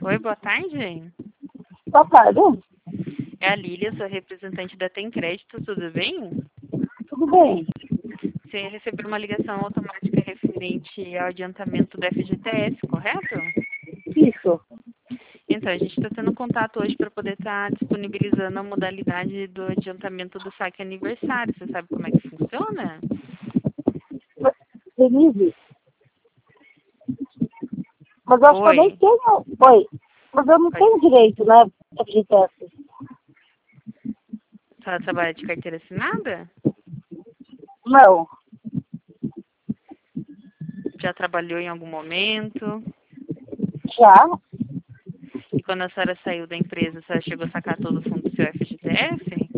Oi, boa tarde. Boa tarde. É a Lília, sou representante da Tem Crédito, tudo bem? Tudo bem? Você recebeu uma ligação automática referente ao adiantamento do FGTS, correto? Isso. Então, a gente está tendo contato hoje para poder estar disponibilizando a modalidade do adiantamento do saque aniversário. Você sabe como é que funciona? Denise, mas eu acho que eu nem Oi. tenho. Oi. Mas eu não tenho direito, né? FGTS. Ela trabalha de carteira assinada? Não. Já trabalhou em algum momento? Já? E quando a senhora saiu da empresa, a senhora chegou a sacar todo o fundo do seu FGTS?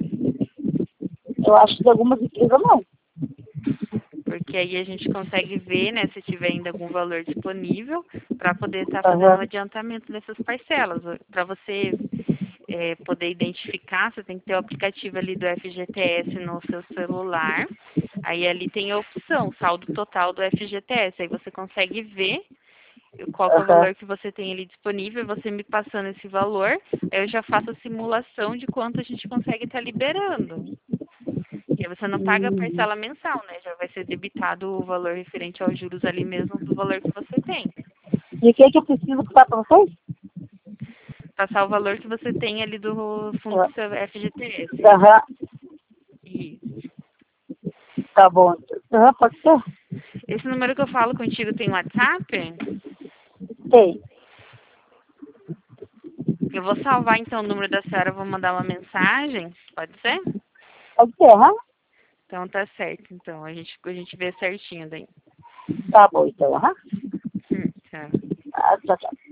Eu acho que de algumas empresas não. Porque aí a gente consegue ver, né, se tiver ainda algum valor disponível para poder estar fazendo o Aham. adiantamento dessas parcelas. Para você poder identificar, você tem que ter o aplicativo ali do FGTS no seu celular. Aí ali tem a opção, saldo total do FGTS. Aí você consegue ver qual que é o Aham. valor que você tem ali disponível, você me passando esse valor, aí eu já faço a simulação de quanto a gente consegue estar liberando. E aí você não paga a Hum. parcela mensal, né? Já vai ser debitado o valor referente aos juros ali mesmo do valor que você tem. E o que é que eu preciso passar para vocês? Passar o valor que você tem ali do fundo do seu FGTS. Aham. Isso. Tá bom. Aham, pode ser? Esse número que eu falo contigo tem WhatsApp? Tem. Eu vou salvar então o número da senhora, eu vou mandar uma mensagem. Pode ser? Pode ser, aham? Então tá certo. Então a gente vê certinho daí. Tá bom, então, aham? Tá. Ah, tchau, tchau.